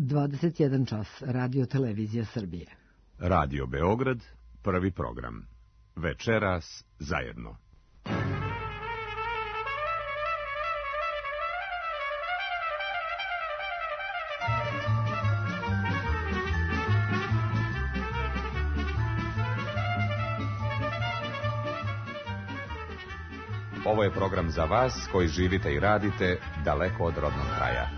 21 čas, Radio Televizija Srbije. Radio Beograd, prvi program. Večeras zajedno. Ovo je program za vas koji živite i radite daleko od rodnog kraja.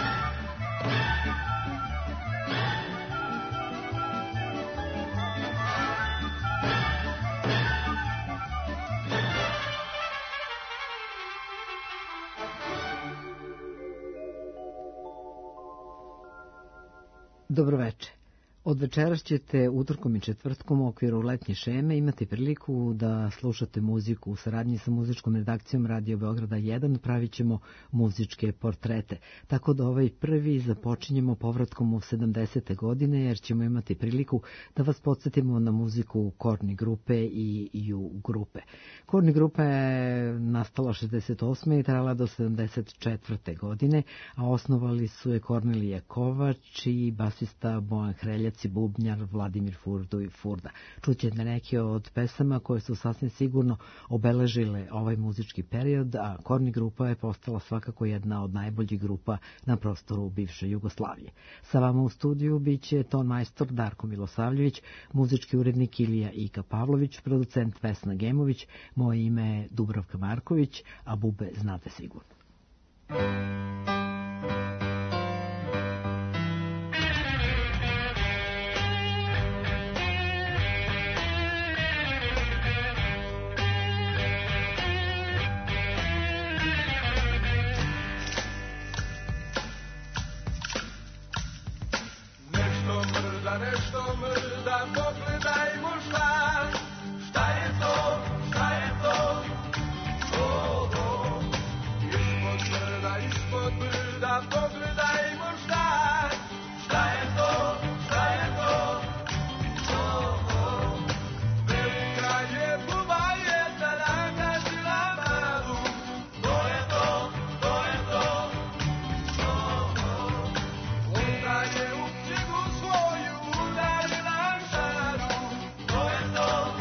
Dobroveče. Od večeras ćete utorkom i četvrtkom u okviru letnje šeme imati priliku da slušate muziku u saradnji sa muzičkom redakcijom Radio Beograda 1. Pravit ćemo muzičke portrete. Tako da ovaj prvi započinjemo povratkom u 70. godine, jer ćemo imati priliku da vas podsjetimo na muziku Korni grupe i Ju grupe. Korni grupa je nastala 68. i trajala do 74. godine, a osnovali su je Kornelije Kovač i basista Bojan Hreljac i bubnjar Vladimir Furdu i Furda. Čućete neke od pesama koje su sasvim sigurno obeležile ovaj muzički period, a Korni grupa je postala svakako jedna od najboljih grupa na prostoru bivše Jugoslavije. Sa vama u studiju biće ton majstor Darko Milosavljević, muzički urednik Ilija Ika Pavlović, producent Vesna Gemović, moje ime je Dubravka Marković, a bube znate sigurno. Nešto mrda, pogledajmo šta je to, ispod mrda, pogledajmo šta je to, velika je buba jedna nagazila malu, to je to, onda je u knjigu svoju udarila šaru, to je to,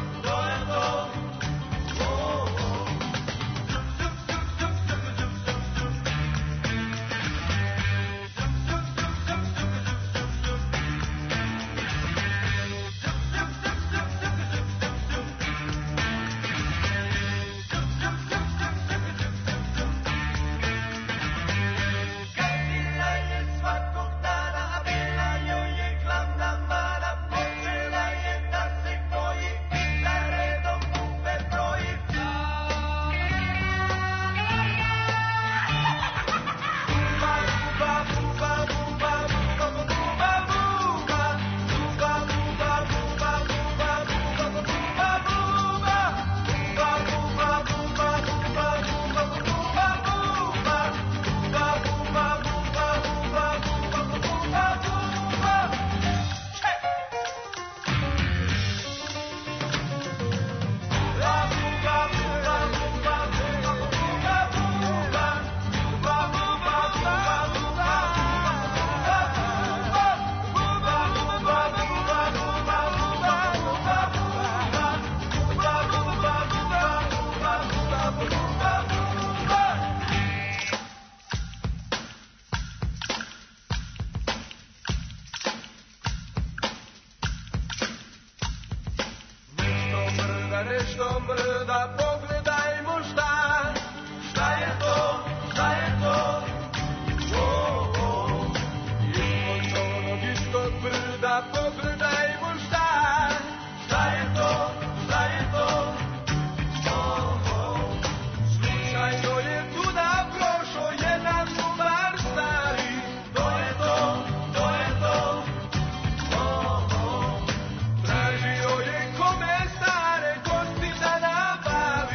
nešto mrda, pogledajmo šta je to, ispod brda, pogledajmo šta je to, slučajno je tuda prošao jedan lubar stari, to je to, tražio je kome stare gosti da nabavi.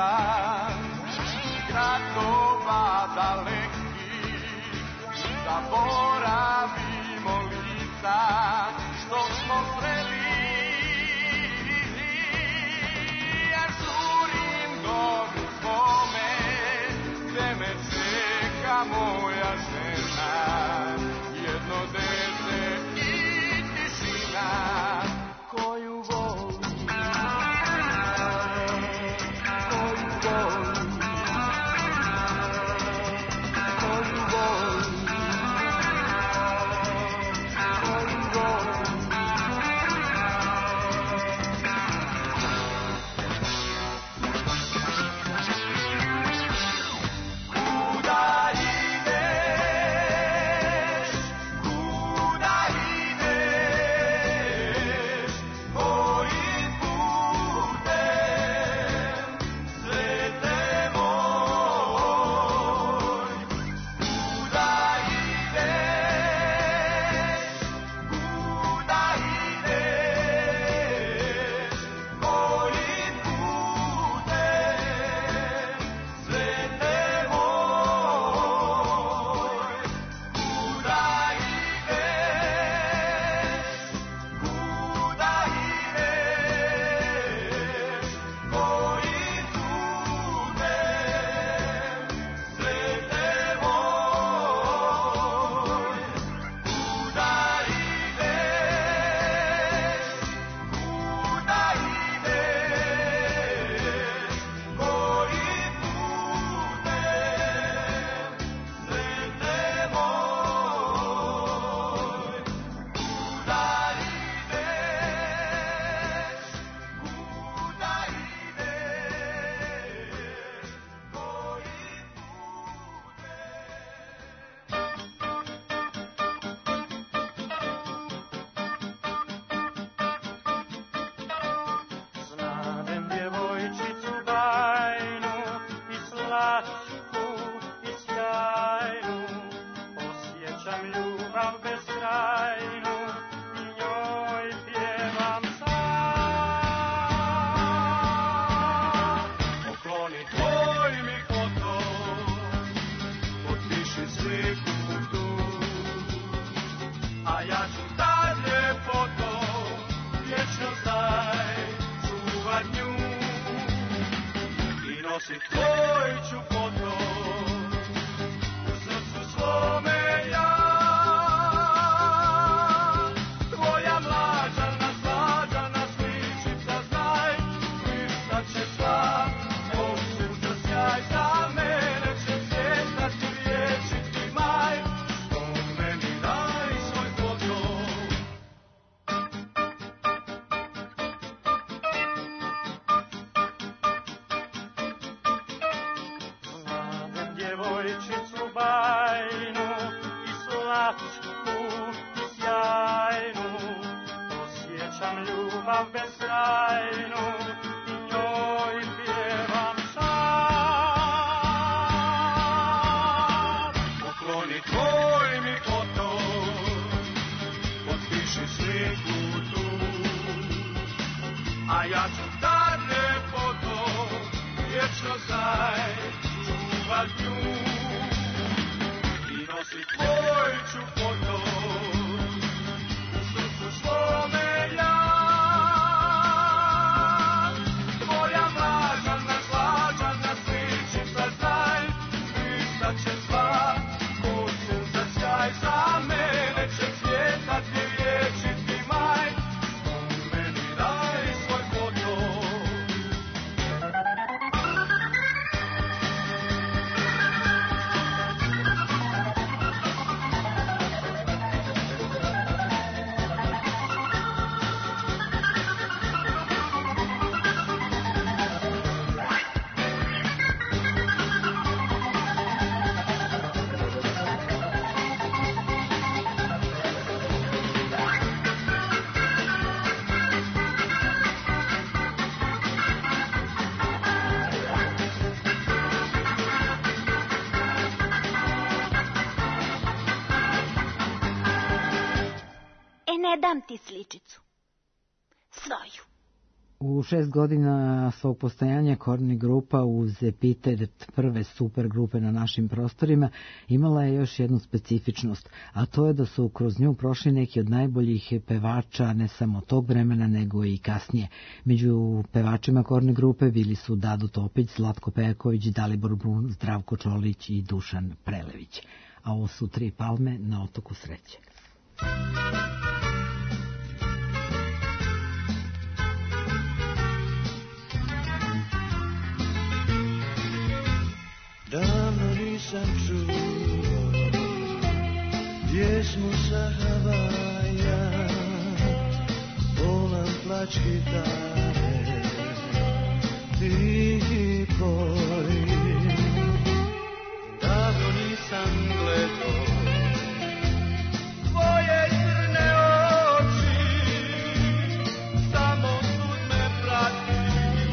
ulica, gradova dalekih, zaboravimo lica što smo sreli. Ja žurim domu svome, gde me čeka moja žena, jedno dete i tišina koju volim, koju volim, koju volim, koju volim. Kuda ideš, kuda ideš, kojim putem, svete moj? Kuda ideš, kuda ideš, kojim putem, svete moj? Kuda ideš, kuda ideš, kojim putem, svete moj? Kuda ideš, kuda ideš, kojim putem, svete moj? Kuda ideš, kuda ideš, kojim Znadem djevojčicu bajnu i slatku i sjajnu, osjećam ljubav beskrajnu i njoj pjevam sam. Pokloni tvoj mi foto, potpiši sliku tu, a ja ću ta ljepoto vječno znaj čuvat nju i nosit tvoj ću foto u srcu svome ja. Tvoja mlađana, slađana sličica znaj, blistat će sva, tvoj sunca sjaj, za mene će cvjetati vječiti maj, što meni daj svoj foto. Znadem djevojčicu bajnu i slatku i sjajnu, osjećam ljubav beskrajnu i njoj pjevam sam. Pokloni tvoj mi foto, potpiši sliku tu, a ja ću tad ljepoto vječno znaj čuvat nju i nosit tvoj ću foto u srcu svome ja. Tvoja mlađana, slađana sličica znaj, blistat će sva, ko sunca sjaj, za mene će cvjetati vječiti maj, što meni daj svoj foto. Ne dam ti sličicu. Svoju. U 6 godina svog postojanja Korni grupa uz epitet prve super grupe na našim prostorima imala je još jednu specifičnost, a to je da su kroz nju prošli neki od najboljih pevača ne samo tog vremena nego i kasnije. Među pevačima Korni grupe bili su Dado Topić, Zlatko Pejaković, Dalibor Brun, Zdravko Čolić i Dušan Prelević. A ovo su Tri palme na otoku sreće. Davno nisam čuo pjesmu sa Havaja, volam plač gitare, ti poj. Davno nisam gledao tvoje crne oči, samo sud me prati.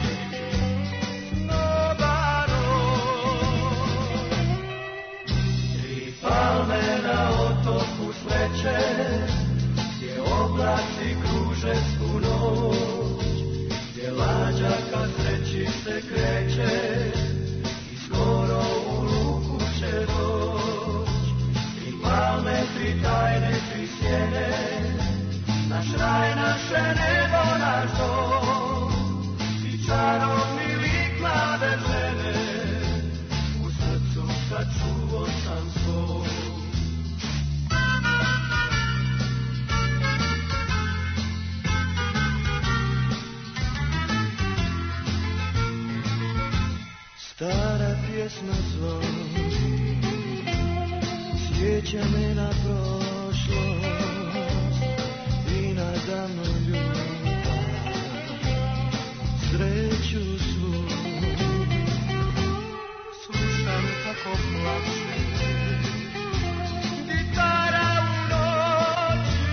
Palme na otoku sreće, gdje oblaci kruže svu noć, gdje lađa ka sreći se kreće i skoro u luku će doć. Tri palme, tri tajne, tri sjene, naš raj, naše nebo, naš dom, i čarobni lik mlade žene, u srcu sačuvo sam svoj. Stara pjesma zvoni, sjeća me na prošlost i na davnu ljubav, sreću svu. Slušam kako plače gitara u noći,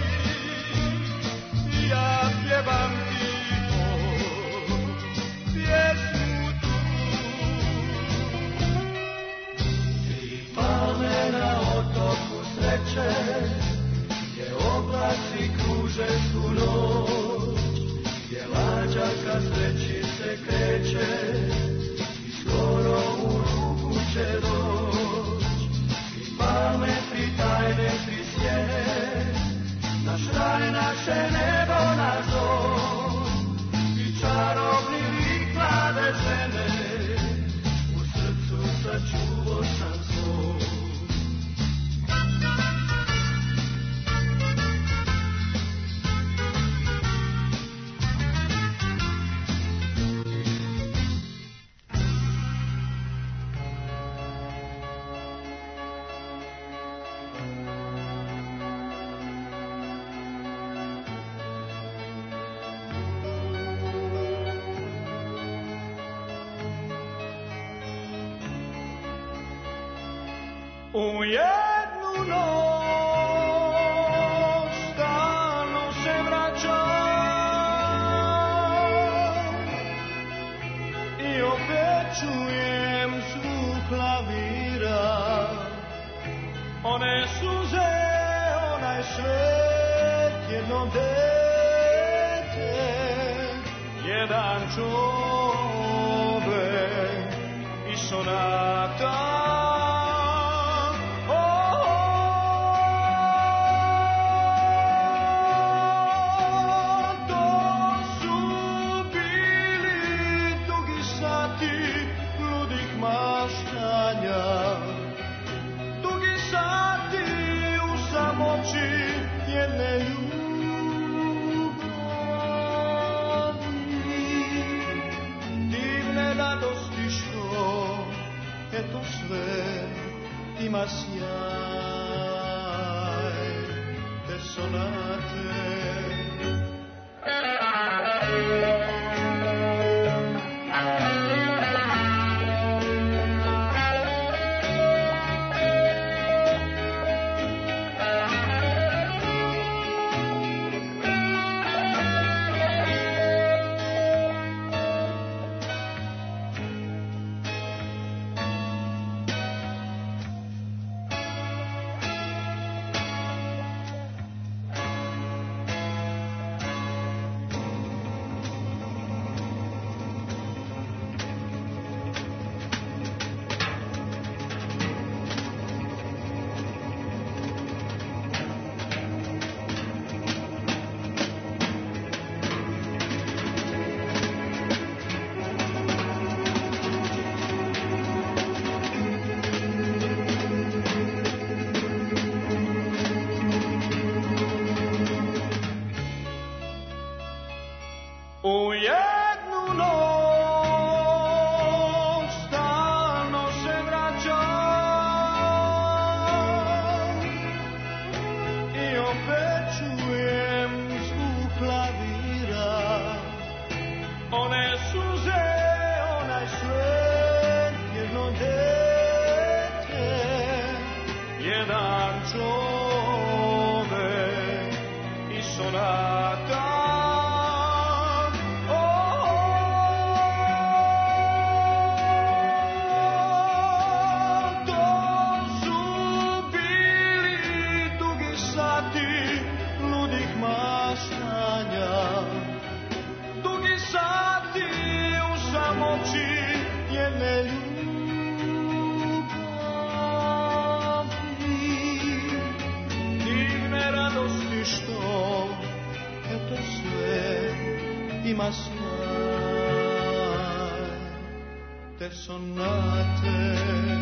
ja pjevam tiho pjesmu. Palme na otoku sreće, gdje oblaci kruže svu noć, gdje lađa ka sreći se kreće i skoro u ruku će doć. I palme, tri tajne, tri sjene, naš raj, naše nebo, naš dom, i čarobni lik mlade žene, u srcu sačuvo sam svoj. U jednu noć stalno se vraćam i opet čujem zvuk klavira, one suze, onaj svet, jedno dete, jedan čovek i sonata. Ima sjaj te sonate. arančove i sonata. Ima svoje te sonate.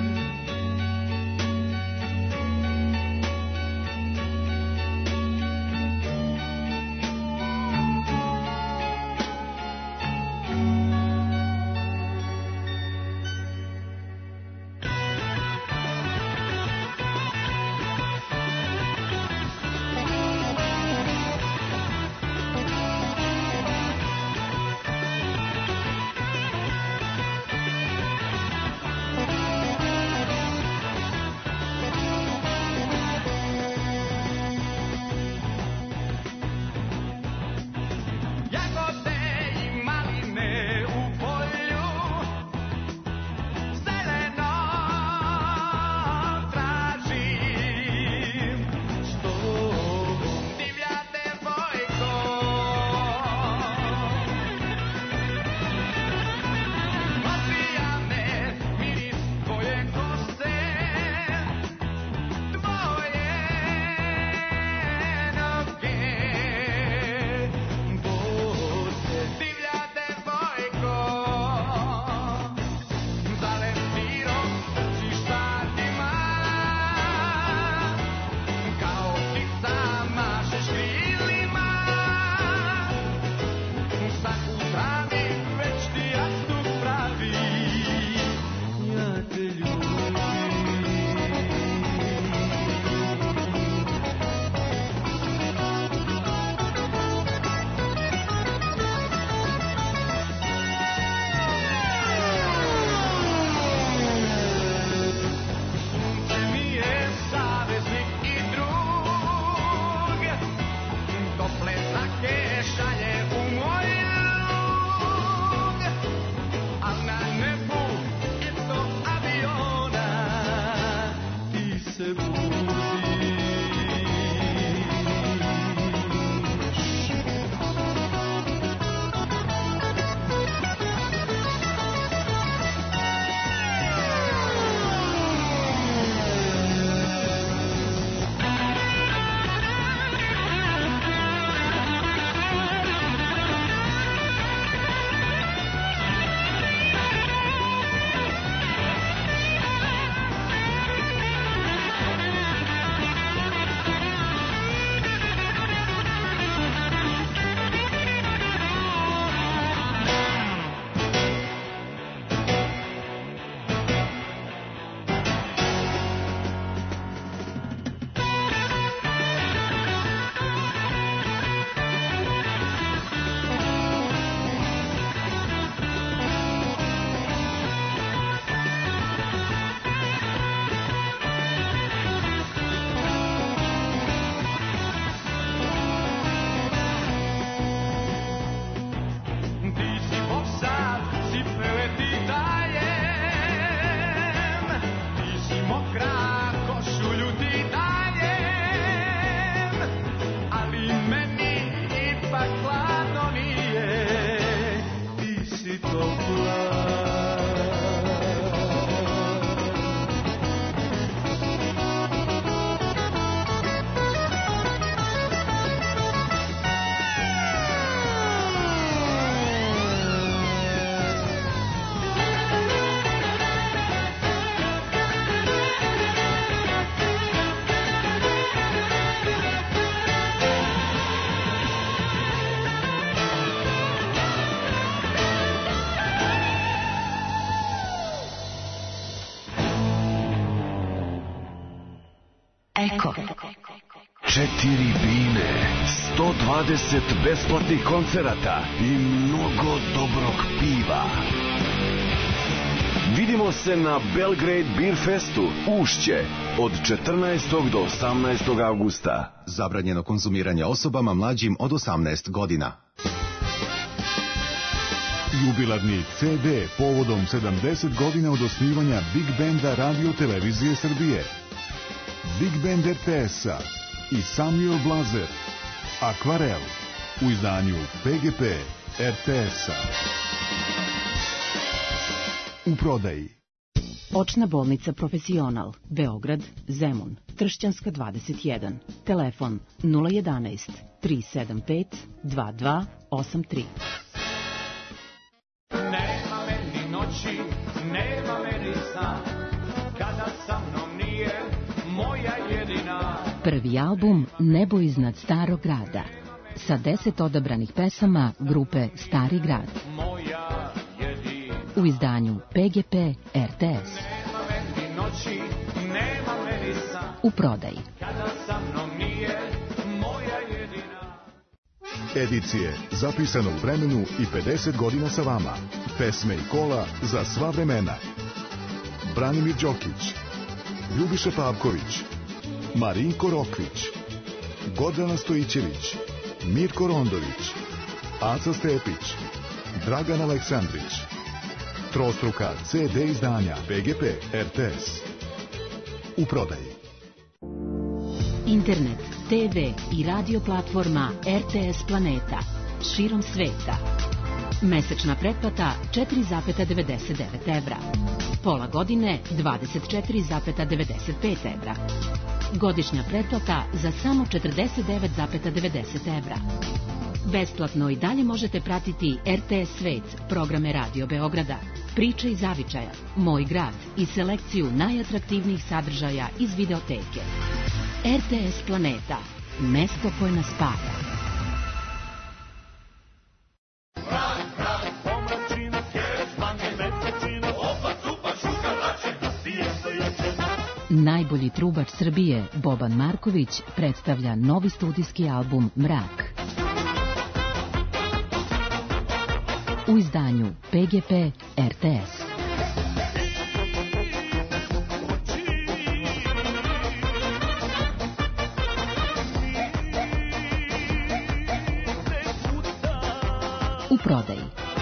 Eko. 4 bine, 120 besplatnih koncerata i mnogo dobrog piva. Vidimo se na Belgrade Beer Festu, Ušće, od 14. do 18. avgusta. Zabranjeno konzumiranje osobama mlađim od 18 godina. Jubilarni CD povodom 70 godina od osnivanja Big Benda Radio Televizije Srbije. Big Band RTS-a i Samuel Blazer. Akvarel u izdanju PGP RTS-a. U prodaji. Očna bolnica Profesional, Beograd, Zemun, Tršćanska 21, telefon 011 375 2283. Nema meni noći, nema meni sna, kada sa mnom nije moja jedina. Prvi album Nebo iznad starog grada, sa 10 odabranih pesama grupe Stari grad. Moja jedina. U izdanju PGP RTS. Nema meni noći, nema meni sna, U prodaji. kada sa mnom nije moja jedina. Edicije zapisano u vremenu i 50 godina sa vama. Pesme i kola za sva vremena. Branimir Đokić, Ljubiša Pavković, Marinko Rokvić, Gordana Stojićević, Mirko Rondović, Aca Stepić, Dragan Aleksandrić. Trostruka CD izdanja PGP RTS. U prodaji. Internet, TV i radio platforma RTS Planeta. Širom sveta. Mesečna pretplata 4,99 evra. Pola godine 24,95 evra. Godišnja pretplata za samo 49,90 evra. Besplatno i dalje možete pratiti RTS Svet, programe Radio Beograda, Priče iz Zavičaja, Moj grad i selekciju najatraktivnijih sadržaja iz videoteke. RTS Planeta, mesto koje nas spaja. Najbolji trubač Srbije, Boban Marković, predstavlja novi studijski album Mrak. U izdanju PGP RTS. U prodaji.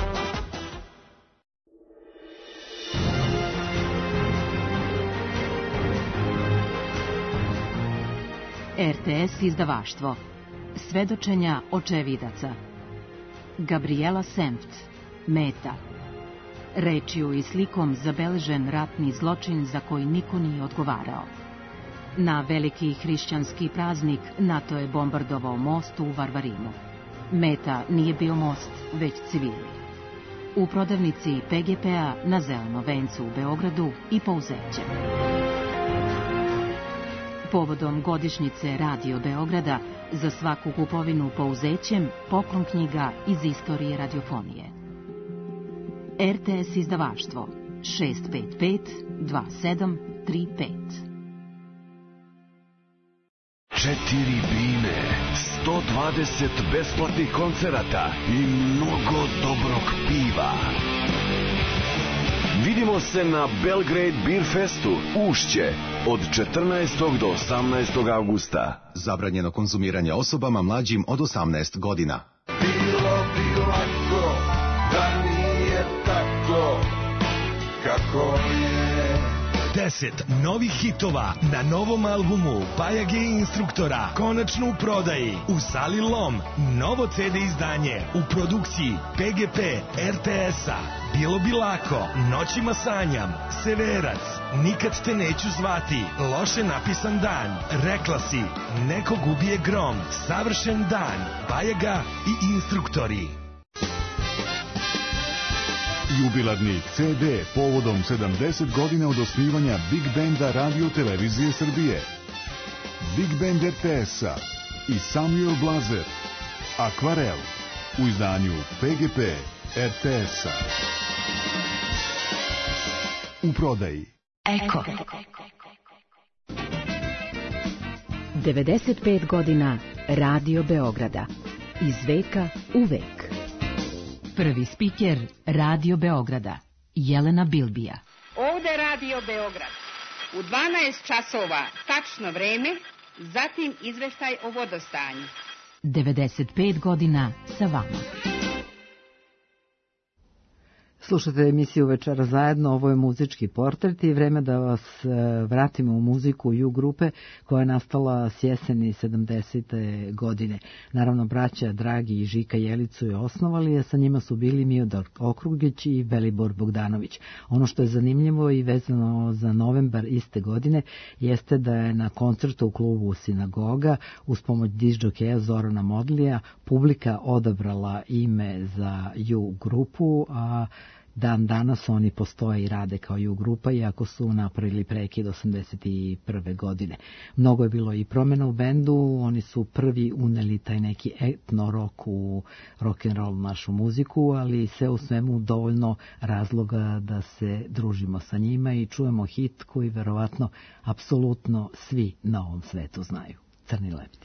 RTS izdavaštvo. Svedočenja očevidaca. Gabriela Senft. Meta. Rečju i slikom zabeležen ratni zločin za koji niko nije odgovarao. Na veliki hrišćanski praznik NATO je bombardovao most u Varvarinu. Meta nije bio most, već civili. U prodavnici PGP-a na Zelenom vencu u Beogradu i Pouzeće. Povodom godišnjice Radio Beograda za svaku kupovinu Pouzećem poklon knjiga iz istorije radiofonije. RTS izdavaštvo 655 2735. 4 bine, 120 besplatnih koncerata i mnogo dobrog piva. Vidimo se na Belgrade Beer Festu, Ušće, od 14. do 18. avgusta. Zabranjeno konzumiranje osobama mlađim od 18 godina. Bilo bi lako da nije tako kako je. 10 novih hitova na novom albumu Bajage instruktora, konačno u prodaji u sali Lom. Novo CD izdanje u produkciji PGP RTS-a. Bilo bi lako, Noćima sanjam, Severac, Nikad te neću zvati, Loše napisan dan, Rekla si, Nekog ubije grom, Savršen dan, Bajaga i instruktori. Jubilarni CD povodom 70 godina od osnivanja Big Benda Radio Televizije Srbije. Big Band RTS-a i Samuel Blazer. Akvarel u izdanju PGP RTS-a. U prodaji. Eko. 95 godina Radio Beograda. Iz veka u vek. Prvi spiker Radio Beograda, Jelena Bilbija. Ovde Radio Beograd. U 12 časova tačno vreme, zatim izveštaj o vodostanju. 95 godina sa vama. Slušate emisiju Večera zajedno, ovo je muzički portret i vreme da vas vratimo u muziku U grupe koja je nastala s jeseni 70. godine. Naravno, braća Dragi i Žika Jelicu je osnovali, a sa njima su bili Miodor Okrugić i Velibor Bogdanović. Ono što je zanimljivo i vezano za novembar iste godine jeste da je na koncertu u klubu Sinagoga uz pomoć diždžokeja Zorana Modlija publika odabrala ime za U grupu, a dan danas oni postoje i rade kao U grupa, iako su napravili prekid 81. godine. Mnogo je bilo i promjena u bendu, oni su prvi uneli taj neki etno rock u rock'n'roll našu muziku, ali sve u svemu dovoljno razloga da se družimo sa njima i čujemo hit koji verovatno apsolutno svi na ovom svetu znaju. Crni leptir.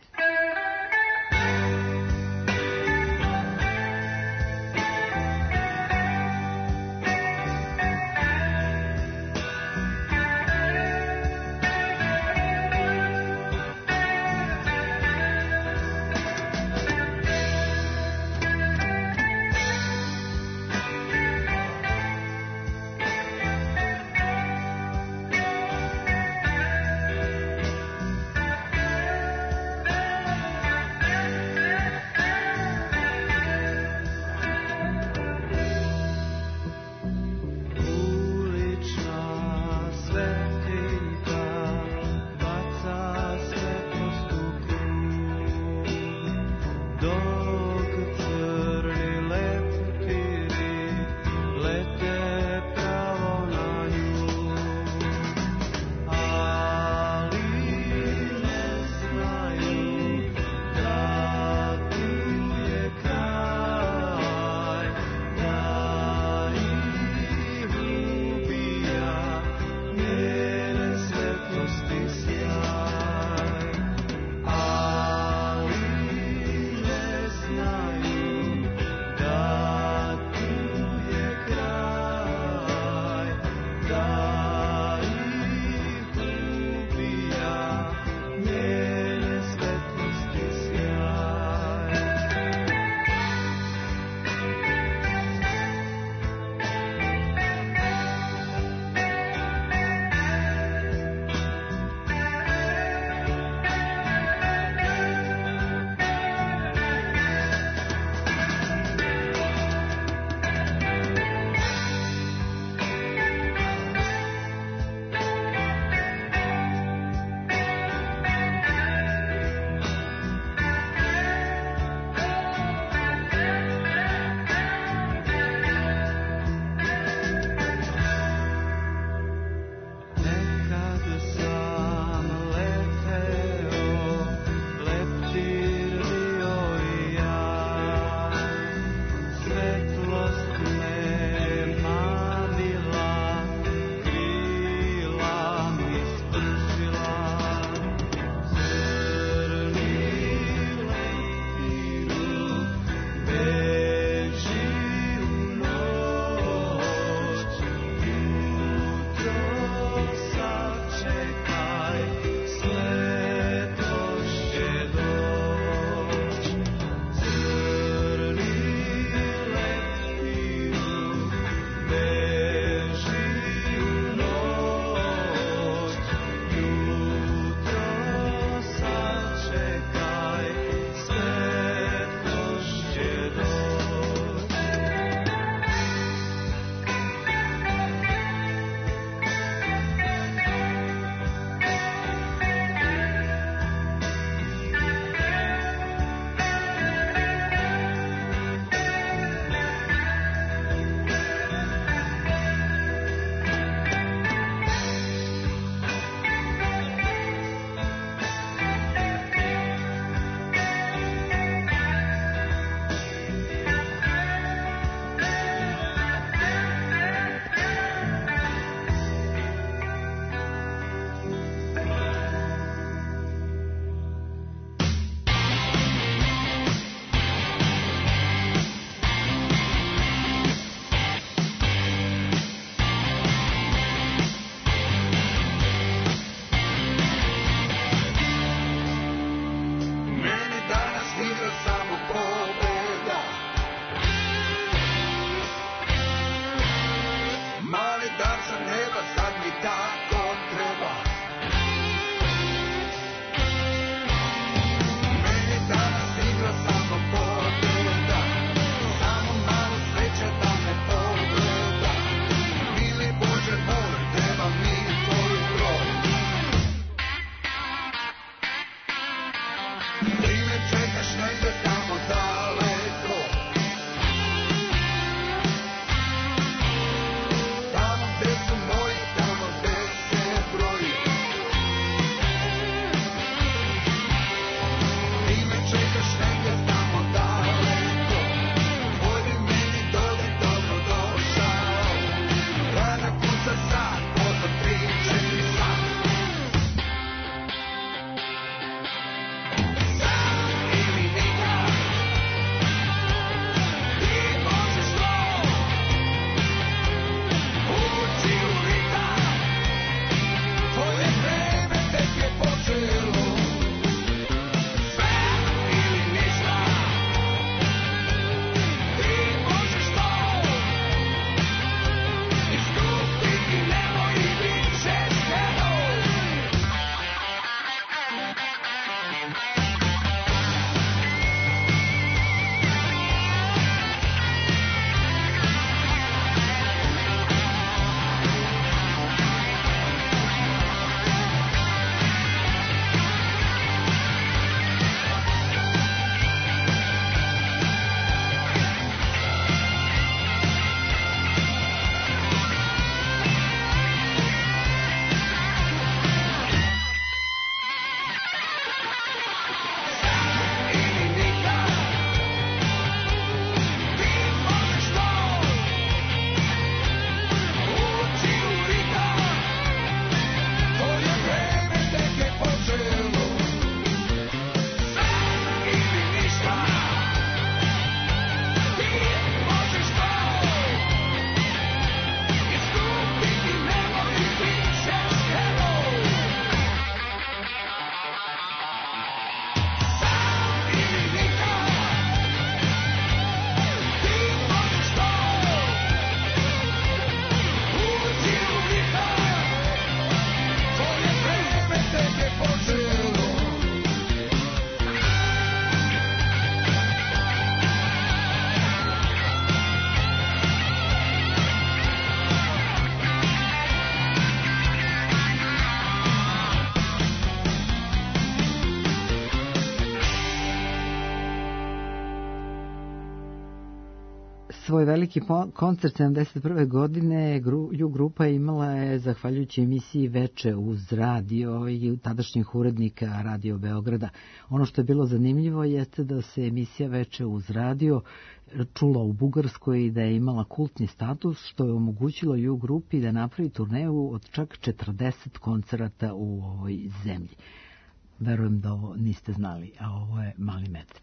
Svoj veliki koncert 71. godine Ju grupa imala je zahvaljujući emisiji Veče uz radio i tadašnjih urednika Radio Beograda. Ono što je bilo zanimljivo jeste da se emisija Veče uz radio čula u Bugarskoj i da je imala kultni status, što je omogućilo Ju grupi da napravi turneju od čak 40 koncerata u ovoj zemlji. Verujem da ovo niste znali, a ovo je Mali medved.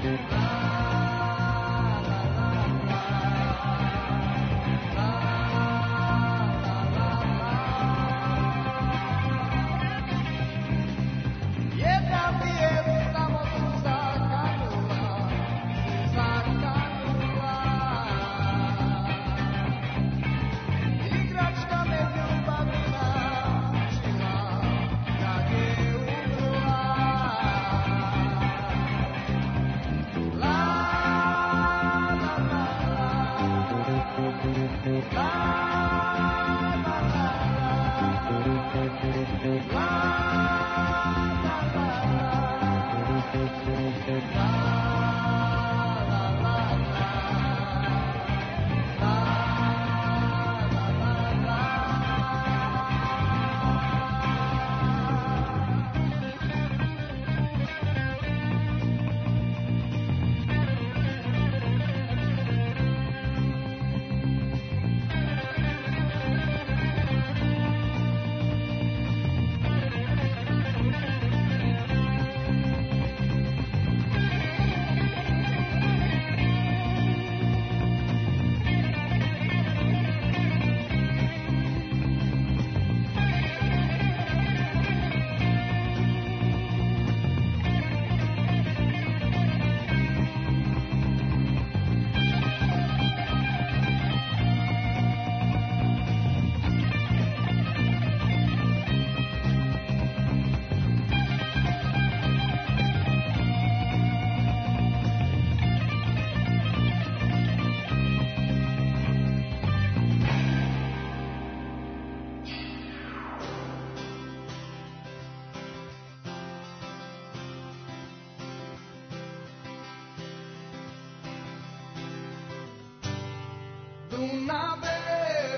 Dunave,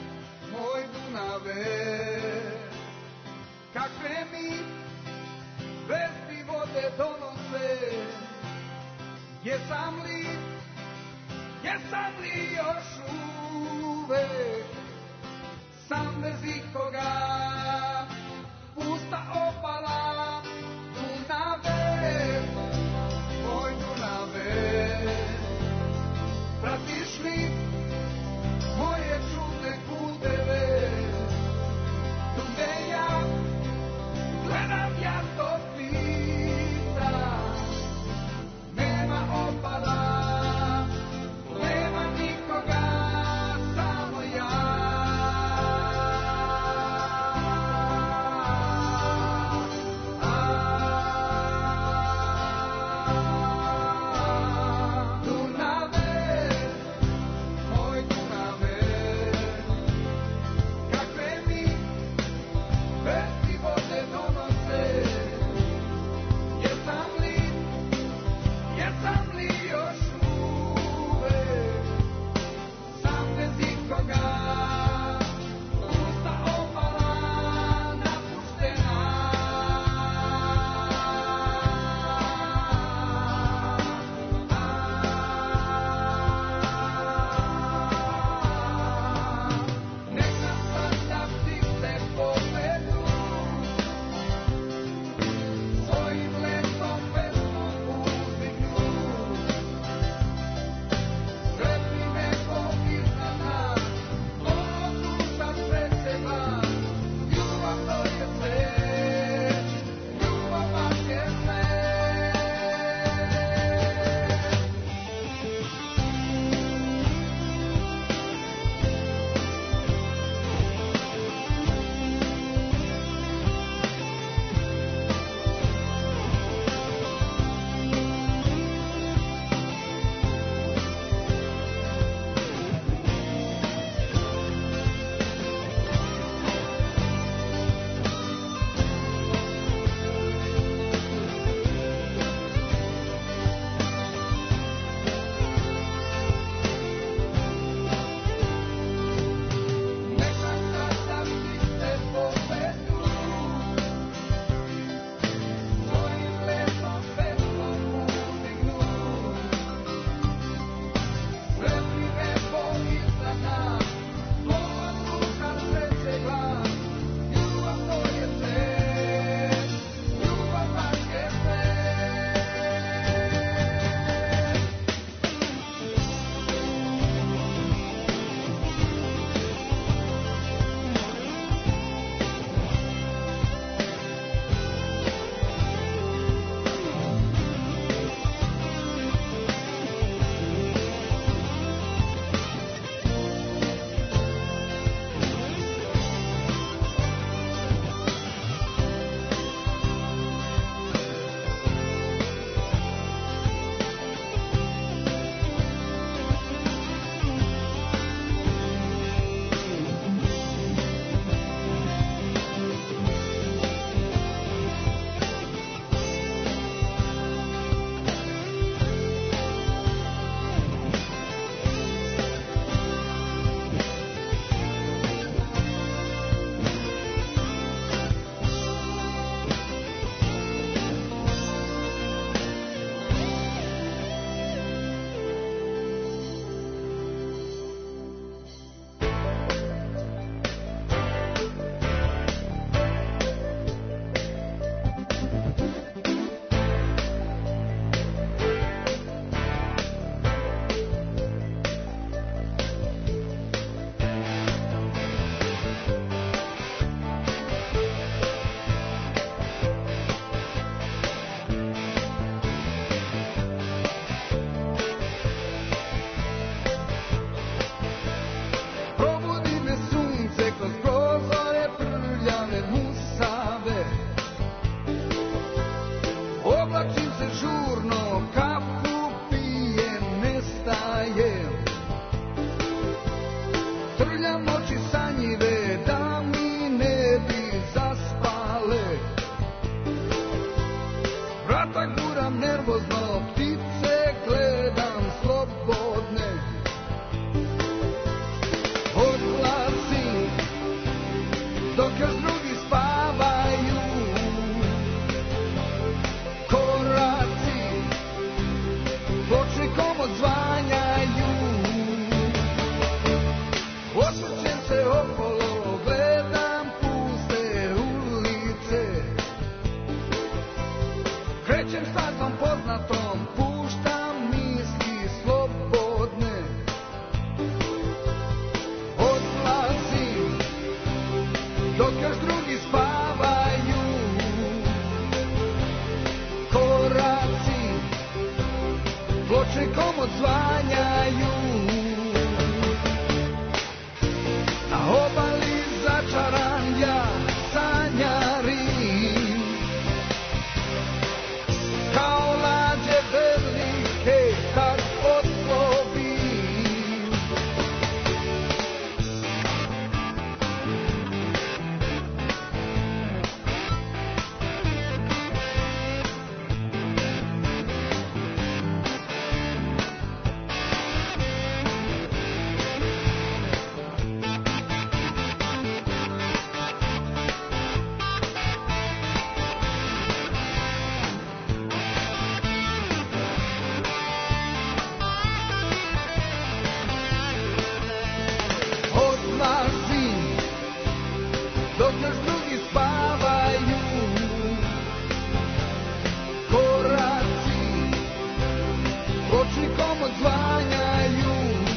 moj Dunave, kakve mi vesti vode donose, jesam li još uvek sam bez ikoga, pusta opala. Dunave, moj Dunave, pratiš li moje čudne puteve, tu gde ja gledam ja to pitam, nema opala, nema nikoga, samo ja. frazom poznatom puštam misli slobodne. Odlazim dok još drugi spavaju. Koraci pločnikom odzvanjaju. Na obali začaran ja sanjarim, kao lađe velike kad otplovim. Odlazim dok još drugi spavaju. Koraci pločnikom odzvanjaju.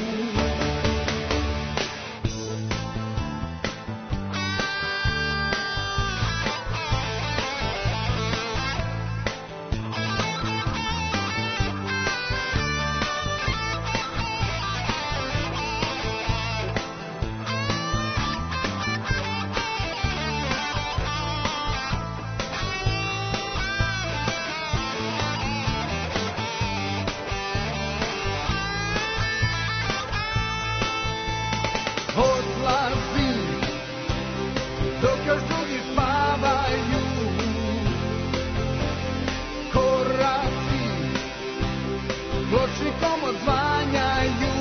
Odlazim dok još drugi spavaju. Koraci pločnikom odzvanjaju.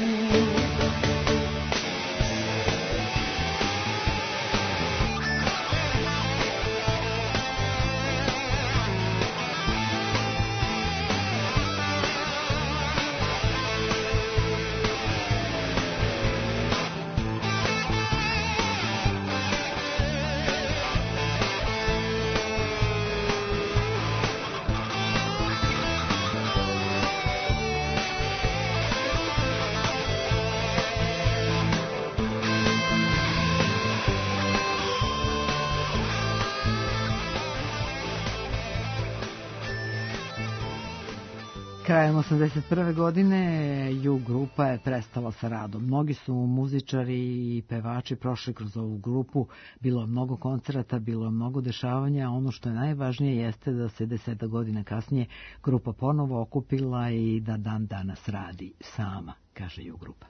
Krajem 1981. godine Ju grupa je prestala sa radom. Mnogi su muzičari i pevači prošli kroz ovu grupu. Bilo je mnogo koncerata, bilo je mnogo dešavanja. Ono što je najvažnije jeste da se 10 godina kasnije grupa ponovo okupila i da dan danas radi sama, kaže Ju grupa.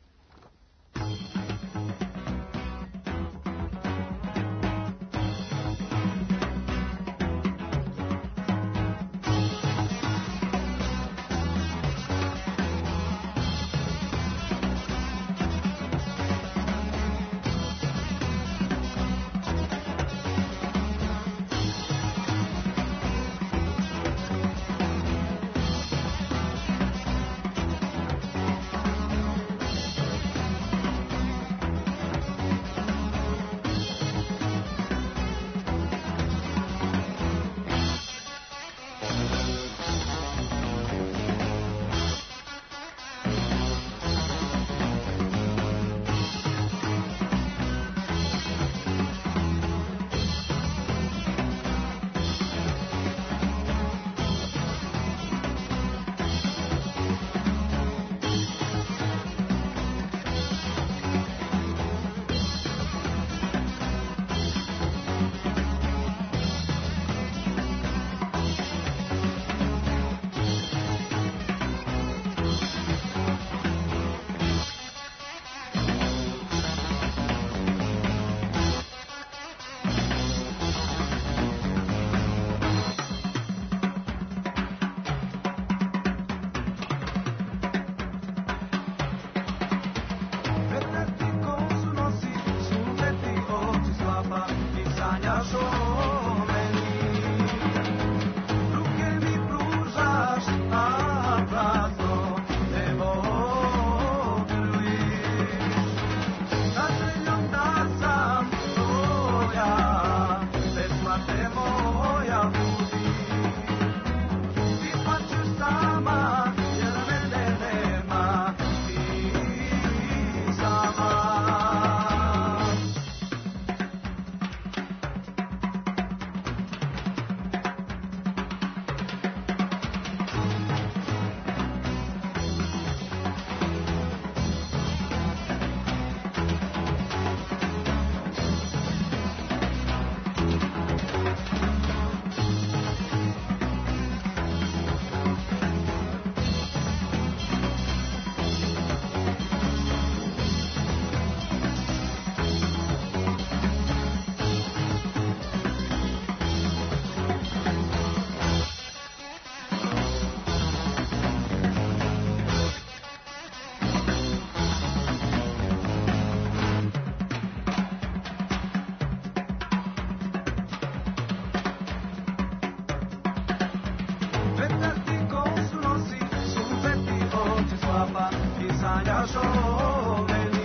sanjaš o meni.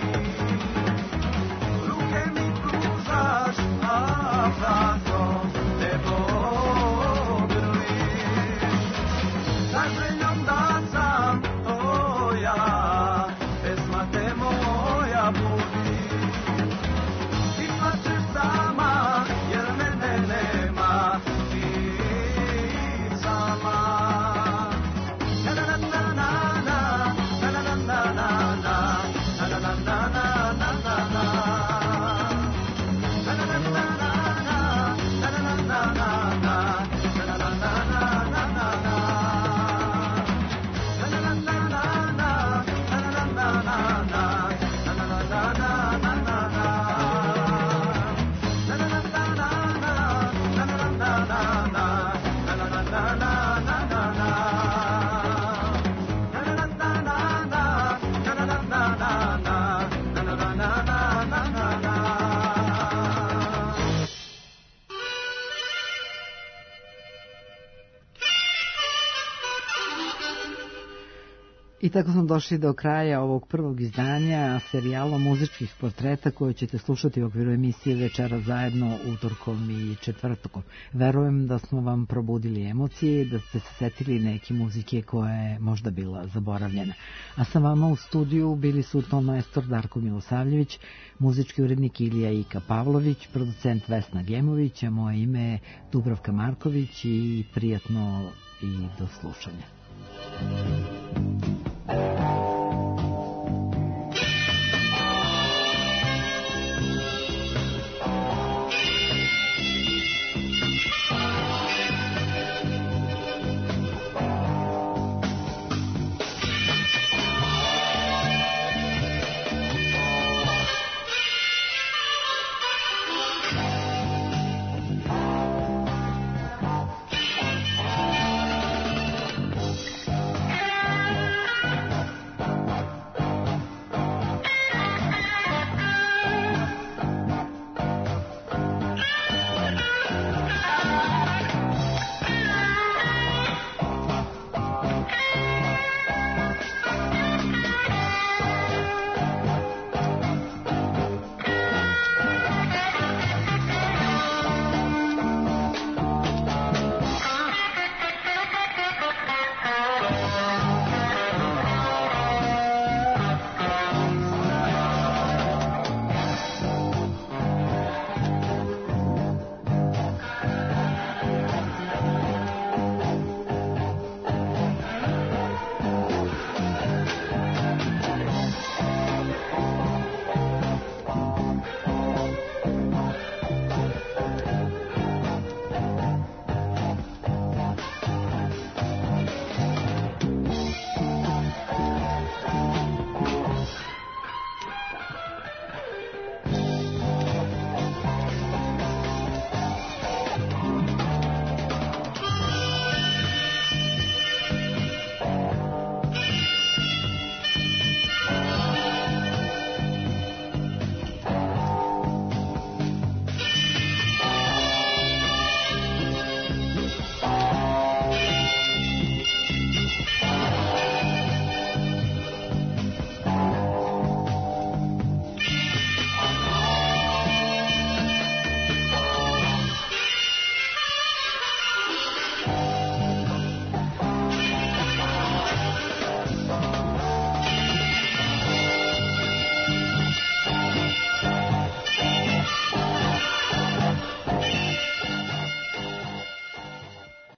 Ruke mi pružaš, a prazno nebo grliš. Sa željom da sam tvoja, pesma te moja budi. Ti plačeš sama, jer mene nema, ti sama. I tako smo došli do kraja ovog prvog izdanja serijala muzičkih portreta koje ćete slušati u okviru emisije Večera zajedno utorkom i četvrtkom. Verujem da smo vam probudili emocije, da ste se setili neke muzike koja je možda bila zaboravljena. A sa vama u studiju bili su ton majstor Darko Milosavljević, muzički urednik Ilija Ika Pavlović, producent Vesna Gemović, a moje ime je Dubravka Marković i prijatno i do slušanja.